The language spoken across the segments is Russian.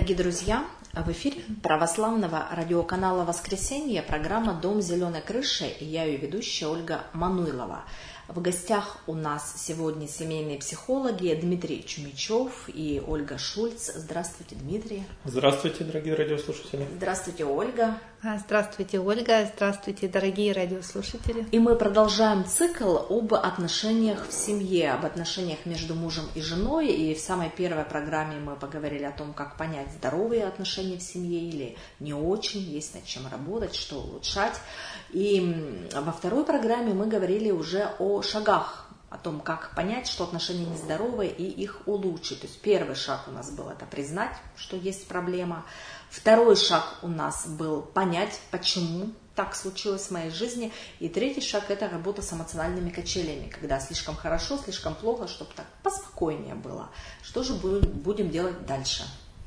Дорогие друзья, в эфире православного радиоканала «Воскресенье» программа «Дом зеленой крыши» и я ее ведущая Ольга Мануйлова. В гостях у нас сегодня семейные психологи Дмитрий Чумичев и Ольга Шульц. Здравствуйте, Дмитрий. Здравствуйте, дорогие радиослушатели. Здравствуйте, Ольга. Здравствуйте, Ольга. Здравствуйте, дорогие радиослушатели. И мы продолжаем цикл об отношениях в семье, об отношениях между мужем и женой. И в самой первой программе мы поговорили о том, как понять, здоровые отношения в семье или не очень, есть над чем работать, что улучшать. И во второй программе мы говорили уже о шагах, о том, как понять, что отношения нездоровые и их улучшить. То есть первый шаг у нас был это признать, что есть проблема. Второй шаг у нас был понять, почему так случилось в моей жизни. И третий шаг – это работа с эмоциональными качелями, когда слишком хорошо, слишком плохо, чтобы так поспокойнее было. Что же будем делать дальше?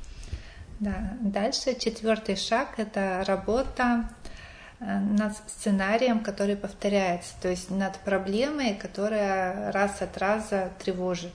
Да, дальше четвертый шаг – это работа над сценарием, который повторяется, то есть над проблемой, которая раз от раза тревожит.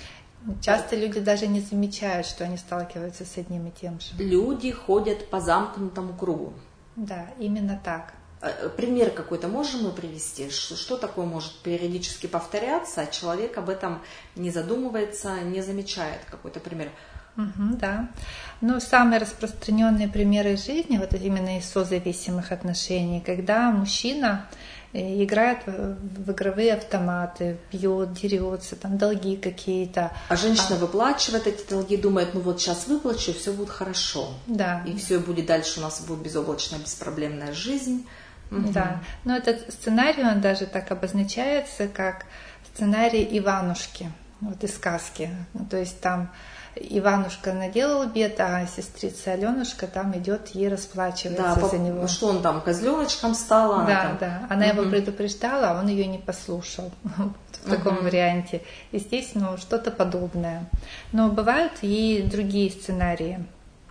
Часто люди даже не замечают, что они сталкиваются с одним и тем же. Люди ходят по замкнутому кругу. Да, именно так. Пример какой-то можем мы привести? Что такое может периодически повторяться, а человек об этом не задумывается, не замечает? Какой-то пример. Да. Но самые распространенные примеры жизни, вот именно из созависимых отношений, когда мужчина играет в игровые автоматы, пьет, дерется, там долги какие-то. А женщина выплачивает эти долги, думает, ну вот сейчас выплачу, и все будет хорошо. Да. И все будет дальше, у нас будет безоблачная, беспроблемная жизнь. Да. Но этот сценарий, он даже так обозначается, как сценарий Иванушки, вот из сказки. Ну, то есть там Иванушка наделал бед, а сестрица Аленушка там идет, ей расплачивается за него. Что он там, козленочком стала? Да. Она его предупреждала, а он ее не послушал в таком варианте. И здесь, что-то подобное. Но бывают и другие сценарии,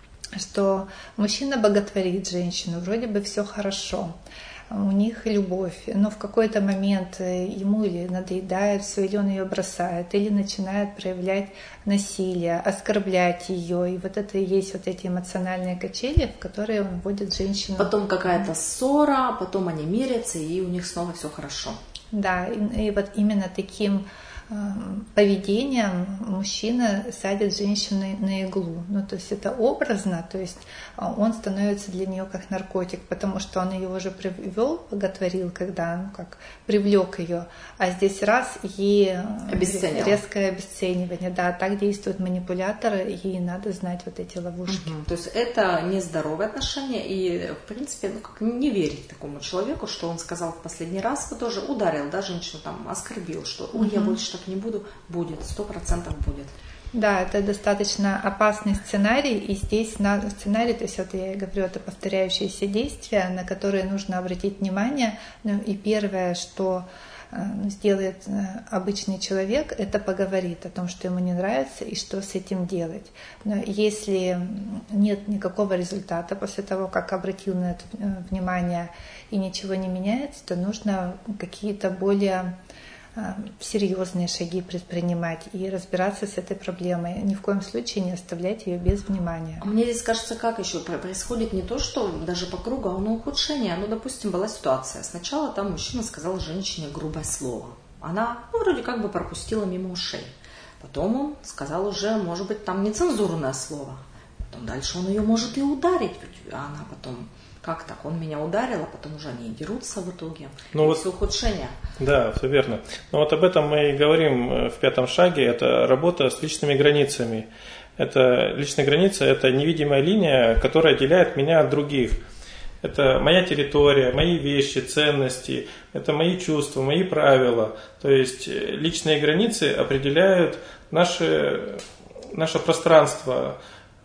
что мужчина боготворит женщину, вроде бы все хорошо. У них любовь, но в какой-то момент ему или надоедает все, или он ее бросает, или начинает проявлять насилие, оскорблять ее. И вот это и есть вот эти эмоциональные качели, в которые он вводит женщину. Потом какая-то ссора, потом они мирятся, и у них снова все хорошо. Да, и вот именно таким поведением мужчина садит женщину на иглу. Ну, то есть это образно, то есть он становится для нее как наркотик, потому что он ее уже привел, боготворил, когда, привлек ее, а здесь раз и резкое обесценивание. Да, так действуют манипуляторы, и надо знать вот эти ловушки. То есть это нездоровые отношения, и, в принципе, не верить такому человеку, что он сказал в последний раз, вы тоже ударил, да, женщину там, оскорбил, что я больше так не буду, будет, 100% будет. Да, это достаточно опасный сценарий, и здесь сценарий, то есть вот я говорю, это повторяющиеся действия, на которые нужно обратить внимание. Ну, и первое, что сделает обычный человек, это поговорит о том, что ему не нравится и что с этим делать. Но если нет никакого результата после того, как обратил на это внимание и ничего не меняется, то нужно какие-то более серьезные шаги предпринимать и разбираться с этой проблемой. Ни в коем случае не оставлять ее без внимания. Мне здесь кажется, как еще происходит не то, что даже по кругу, а ухудшение. Допустим, была ситуация. Сначала там мужчина сказал женщине грубое слово. Она вроде как бы пропустила мимо ушей. Потом он сказал уже, может быть, там нецензурное слово. Потом дальше он ее может и ударить. А она потом... Как так? Он меня ударил, а потом уже они дерутся в итоге. Все ухудшение. Да, все верно. Но вот об этом мы и говорим в пятом шаге. Это работа с личными границами. Личная граница – это невидимая линия, которая отделяет меня от других. Это моя территория, мои вещи, ценности, это мои чувства, мои правила. То есть личные границы определяют наше пространство.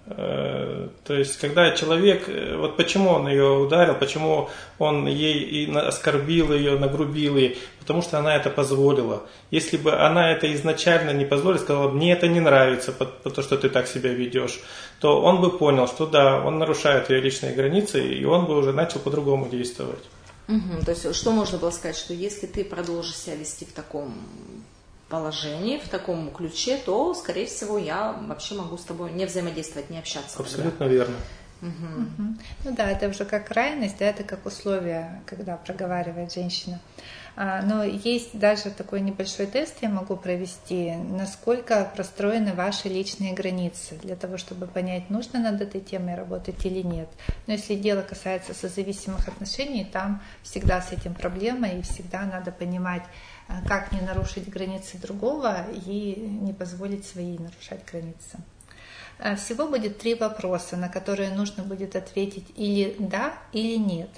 То есть, когда человек, вот почему он ее ударил, почему он ей и оскорбил ее, нагрубил ей, потому что она это позволила. Если бы она это изначально не позволила, сказала, мне это не нравится, потому что ты так себя ведешь, то он бы понял, что да, он нарушает ее личные границы, и он бы уже начал по-другому действовать. То есть, что можно было сказать, что если ты продолжишь себя вести в таком положении, в таком ключе, то, скорее всего, я вообще могу с тобой не взаимодействовать, не общаться. Абсолютно верно. Ну да, это уже как крайность, да, это как условие, когда проговаривает женщина. Но есть даже такой небольшой тест, я могу провести, насколько простроены ваши личные границы, для того, чтобы понять, нужно над этой темой работать или нет. Но если дело касается созависимых отношений, там всегда с этим проблема, и всегда надо понимать, как не нарушить границы другого и не позволить свои нарушать границы. Всего будет 3 вопроса, на которые нужно будет ответить или да, или нет.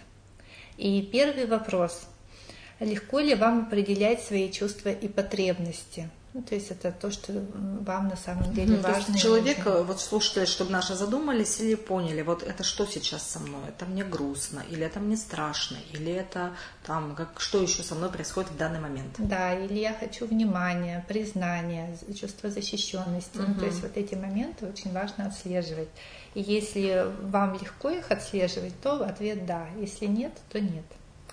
И первый вопрос. Легко ли вам определять свои чувства и потребности? Ну, то есть это то, что вам на самом деле важно. Человек, вот слушатели, чтобы наши задумались или поняли, вот это что сейчас со мной? Это мне грустно, или это мне страшно, или это там, что еще со мной происходит в данный момент? Да, или я хочу внимания, признания, чувства защищенности. Ну, то есть вот эти моменты очень важно отслеживать. И если вам легко их отслеживать, то ответ да. Если нет, то нет.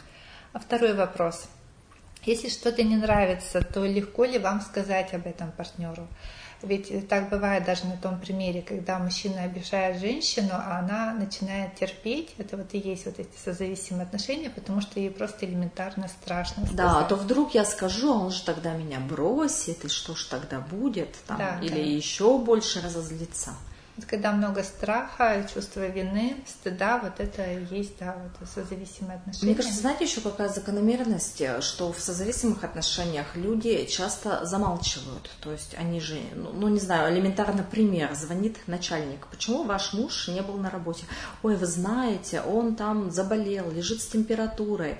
А второй вопрос. Если что-то не нравится, то легко ли вам сказать об этом партнеру? Ведь так бывает даже на том примере, когда мужчина обижает женщину, а она начинает терпеть. Это вот и есть вот эти созависимые отношения, потому что ей просто элементарно страшно сказать. Да, то вдруг я скажу, а он же тогда меня бросит, и что ж тогда будет? Там, да, или да. еще больше разозлится. Вот когда много страха, чувства вины, стыда, вот это и есть, да, вот созависимые отношения. Мне кажется, знаете, еще какая закономерность, что в созависимых отношениях люди часто замалчивают. То есть они же, ну не знаю, элементарно пример, звонит начальник. Почему ваш муж не был на работе? Ой, вы знаете, он там заболел, лежит с температурой.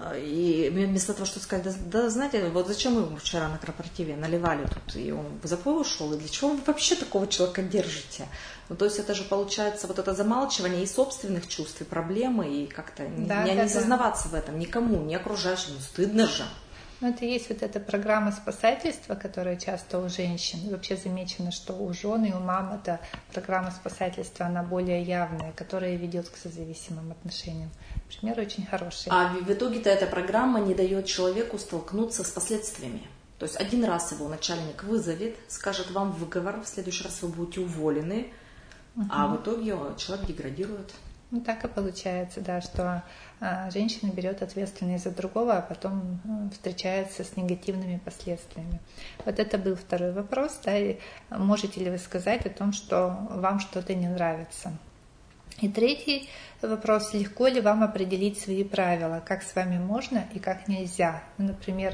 И вместо того, чтобы сказать, да знаете, вот зачем вы вчера на корпоративе наливали тут, и он в запой ушел, и для чего вы вообще такого человека держите? Ну, то есть это же получается вот это замалчивание и собственных чувств, и проблемы, и как-то не сознаваться в этом никому, не окружающим, ну, стыдно же. Ну, это и есть вот эта программа спасательства, которая часто у женщин. И вообще замечено, что у жен и у мам эта программа спасательства, она более явная, которая ведет к созависимым отношениям. Пример очень хороший. А в итоге-то эта программа не дает человеку столкнуться с последствиями. То есть один раз его начальник вызовет, скажет вам выговор, в следующий раз вы будете уволены, а в итоге человек деградирует. Ну, так и получается, да, что женщина берет ответственность за другого, а потом встречается с негативными последствиями. Вот это был второй вопрос, да, и можете ли вы сказать о том, что вам что-то не нравится? И третий вопрос, легко ли вам определить свои правила, как с вами можно и как нельзя? Например,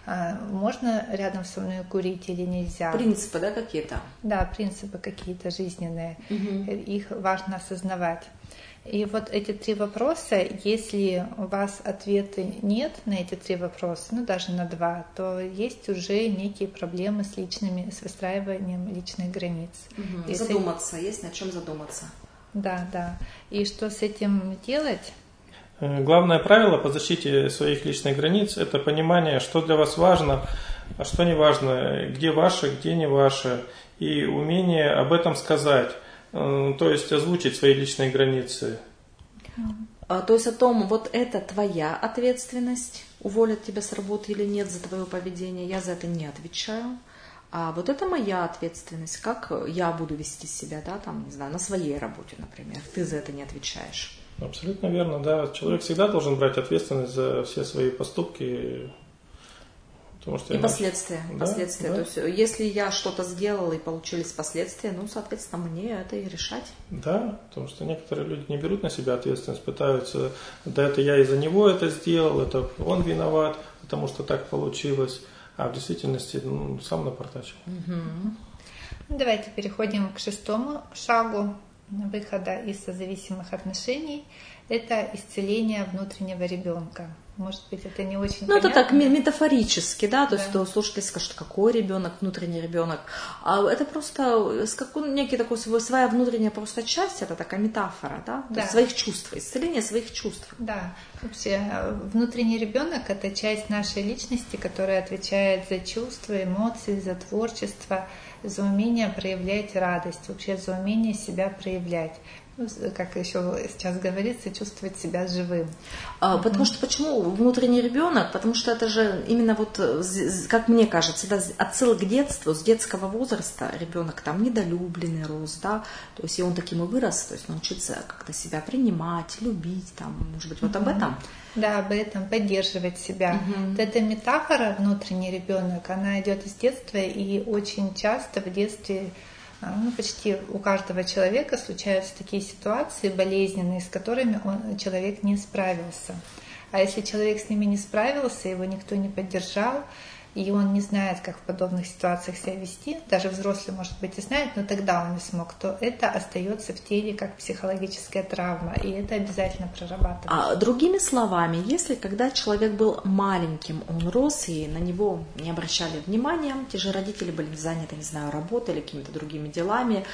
можно рядом со мной курить или нельзя? Принципы, да, какие-то? Да, принципы какие-то жизненные, их важно осознавать. И вот эти 3 вопроса, если у вас ответа нет на эти 3 вопроса, ну даже на 2, то есть уже некие проблемы с выстраиванием личных границ. Задуматься, есть над чем задуматься. Да, да. И что с этим делать? Главное правило по защите своих личных границ – это понимание, что для вас важно, а что не важно, где ваше, где не ваше, и умение об этом сказать. То есть озвучить свои личные границы. То есть о том, вот это твоя ответственность, уволят тебя с работы или нет за твое поведение, я за это не отвечаю. А вот это моя ответственность, как я буду вести себя, да, там, не знаю, на своей работе, например. Ты за это не отвечаешь. Абсолютно верно, да. Человек всегда должен брать ответственность за все свои поступки. Потому что последствия. Да, последствия. Да. То есть, если я что-то сделала и получились последствия, ну, соответственно, мне это и решать. Да, потому что некоторые люди не берут на себя ответственность, пытаются, да это я из-за него это сделал, это он виноват, потому что так получилось, а в действительности сам напортачил. Давайте переходим к 6-му шагу выхода из созависимых отношений. Это исцеление внутреннего ребенка. Может быть, это не очень понятно. Это так метафорически, да, то есть слушатель скажет, какой ребенок, внутренний ребенок. А это просто некий такой своя внутренняя просто часть, это такая метафора, да, то есть своих чувств, исцеление своих чувств. Да, вообще внутренний ребенок – это часть нашей личности, которая отвечает за чувства, эмоции, за творчество, за умение проявлять радость, вообще за умение себя проявлять. как еще сейчас говорится, чувствовать себя живым. Потому что почему внутренний ребенок? Потому что это же именно вот, как мне кажется, да, отсыл к детству, с детского возраста ребенок там недолюбленный рос, да, то есть и он таким и вырос, то есть научиться как-то себя принимать, любить, там, может быть, вот об этом. Да, об этом, поддерживать себя. Вот эта метафора внутренний ребенок, она идет из детства, и очень часто в детстве, почти у каждого человека случаются такие ситуации болезненные, с которыми человек не справился. А если человек с ними не справился, его никто не поддержал, и он не знает, как в подобных ситуациях себя вести, даже взрослый, может быть, и знает, но тогда он не смог, то это остается в теле как психологическая травма, и это обязательно прорабатывается. Другими словами, если когда человек был маленьким, он рос, и на него не обращали внимания, те же родители были заняты, не знаю, работой или какими-то другими делами,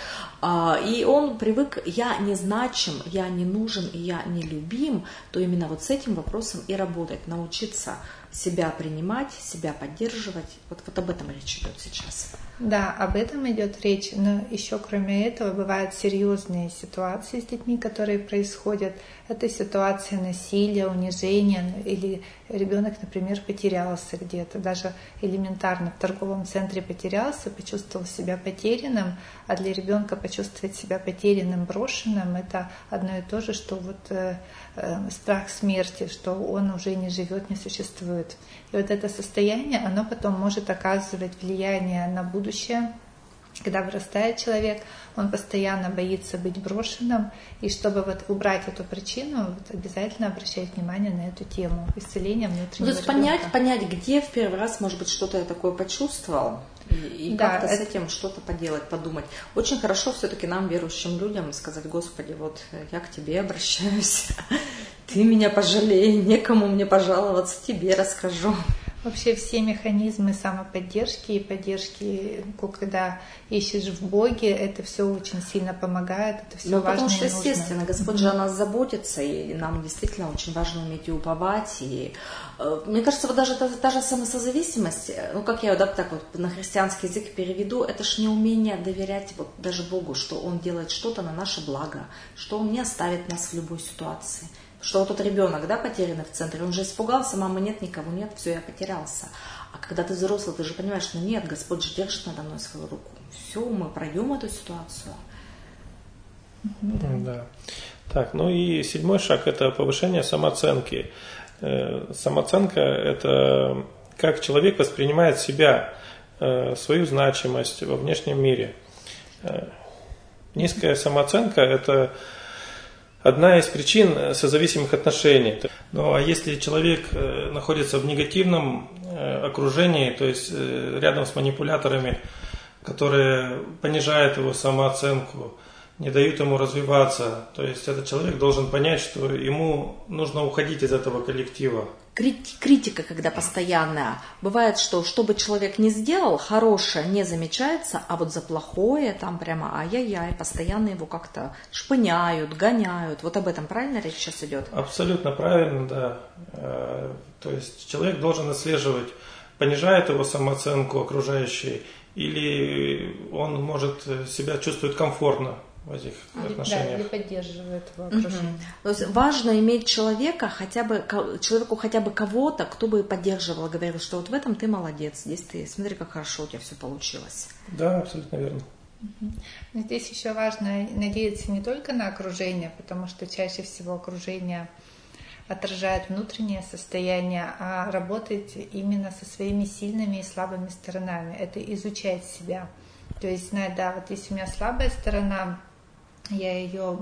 и он привык, я не значим, я не нужен, и я не любим, то именно вот с этим вопросом и работать, научиться себя принимать, себя поддерживать. Вот об этом речь идет сейчас. Да, об этом идет речь, но еще кроме этого бывают серьезные ситуации с детьми, которые происходят. Это ситуация насилия, унижения, или ребенок, например, потерялся где-то, даже элементарно в торговом центре потерялся, почувствовал себя потерянным, а для ребенка почувствовать себя потерянным, брошенным, это одно и то же, что вот страх смерти, что он уже не живет, не существует. И вот это состояние, оно потом может оказывать влияние на будущее. Когда вырастает человек, он постоянно боится быть брошенным, и чтобы вот убрать эту причину, вот обязательно обращать внимание на эту тему исцеления внутреннего ребенка. То есть понять, где в первый раз, может быть, что-то я такое почувствовал, и да, как-то с этим что-то поделать, подумать. Очень хорошо все-таки нам, верующим людям, сказать: Господи, вот я к Тебе обращаюсь, Ты меня пожалей, некому мне пожаловаться, Тебе расскажу. Вообще все механизмы самоподдержки и поддержки, когда ищешь в Боге, это все очень сильно помогает, это все важно и нужно. Потому что, естественно, Господь же о нас заботится, и нам действительно очень важно уметь и уповать. И, мне кажется, вот даже та же самосозависимость, как я так вот на христианский язык переведу, это ж не умение доверять вот даже Богу, что Он делает что-то на наше благо, что Он не оставит нас в любой ситуации. Что вот тот ребенок, да, потерянный в центре, он же испугался, мамы нет, никого нет, все, я потерялся. А когда ты взрослый, ты же понимаешь, что нет, Господь же держит надо мной свою руку. Все, мы пройдем эту ситуацию. Да. Так, ну и 7-й шаг – это повышение самооценки. Самооценка – это как человек воспринимает себя, свою значимость во внешнем мире. Низкая самооценка – это одна из причин созависимых отношений. Ну а если человек находится в негативном окружении, то есть рядом с манипуляторами, которые понижают его самооценку, не дают ему развиваться, то есть этот человек должен понять, что ему нужно уходить из этого коллектива. Критика, когда постоянная. Бывает, что бы человек ни сделал, хорошее не замечается, а вот за плохое там прямо ай-яй-яй, постоянно его как-то шпыняют, гоняют. Вот об этом правильно речь сейчас идет? Абсолютно правильно, да. То есть человек должен отслеживать, понижает его самооценку окружающей, или он может себя чувствовать комфортно в этих отношениях. Да, или поддерживает его окружение. То есть важно иметь человеку хотя бы кого-то, кто бы поддерживал, говорил, что вот в этом ты молодец, здесь ты, смотри, как хорошо у тебя все получилось. Да, абсолютно верно. Но здесь еще важно надеяться не только на окружение, потому что чаще всего окружение отражает внутреннее состояние, а работать именно со своими сильными и слабыми сторонами. Это изучать себя. То есть знать, да, вот если у меня слабая сторона, я ее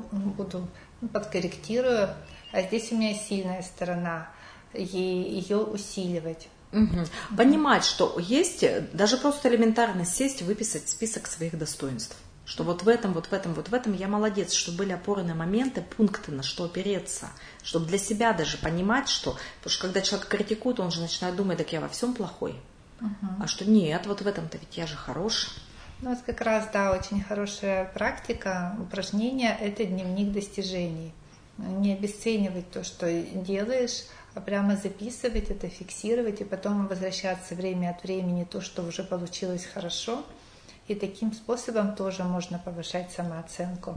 подкорректирую, а здесь у меня сильная сторона, и ее усиливать. Угу. Понимать, что есть, даже просто элементарно сесть, выписать список своих достоинств. Что вот в этом я молодец, что были опорные моменты, пункты, на что опереться. Чтобы для себя даже понимать, что... Потому что когда человек критикует, он же начинает думать, так я во всем плохой. А что нет, вот в этом-то ведь я же хороший. Ну, вот как раз, да, очень хорошая практика, упражнение – это дневник достижений. Не обесценивать то, что делаешь, а прямо записывать это, фиксировать, и потом возвращаться время от времени то, что уже получилось хорошо. И таким способом тоже можно повышать самооценку.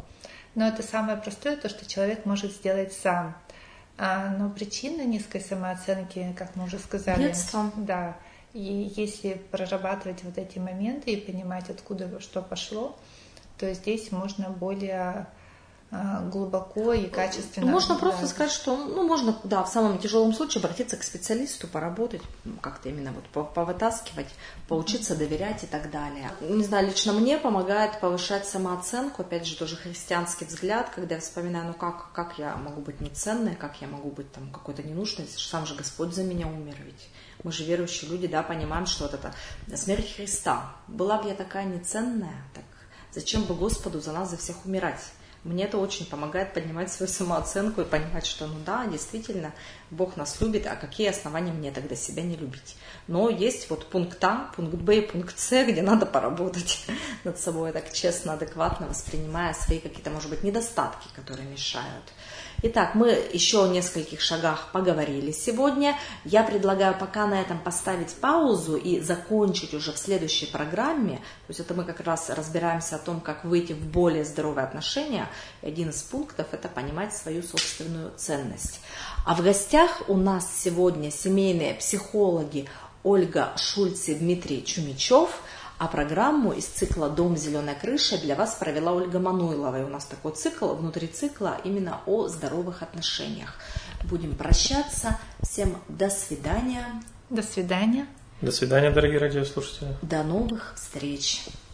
Но это самое простое, то, что человек может сделать сам. Но причина низкой самооценки, как мы уже сказали, детство. Да. И если прорабатывать вот эти моменты и понимать, откуда что пошло, то здесь можно более глубоко и качественно. Можно просто сказать, что можно, в самом тяжелом случае обратиться к специалисту, поработать, как-то именно повытаскивать, поучиться доверять и так далее. Не знаю, лично мне помогает повышать самооценку, опять же, тоже христианский взгляд, когда я вспоминаю, как я могу быть неценной, как я могу быть там какой-то ненужной, сам же Господь за меня умер ведь. Мы же верующие люди, понимаем, что вот это смерть Христа. Была бы я такая неценная, так зачем бы Господу за нас, за всех умирать? Мне это очень помогает поднимать свою самооценку и понимать, что действительно, Бог нас любит, а какие основания мне тогда себя не любить? Но есть пункт А, пункт Б и пункт С, где надо поработать над собой так честно, адекватно, воспринимая свои какие-то, может быть, недостатки, которые мешают. Итак, мы еще о нескольких шагах поговорили сегодня. Я предлагаю пока на этом поставить паузу и закончить уже в следующей программе. То есть это мы как раз разбираемся о том, как выйти в более здоровые отношения. И один из пунктов – это понимать свою собственную ценность. А в гостях у нас сегодня семейные психологи Ольга Шульц и Дмитрий Чумичев. А программу из цикла «Дом зеленой крыши» для вас провела Ольга Мануйлова. И у нас такой цикл, внутри цикла, именно о здоровых отношениях. Будем прощаться. Всем до свидания. До свидания. До свидания, дорогие радиослушатели. До новых встреч.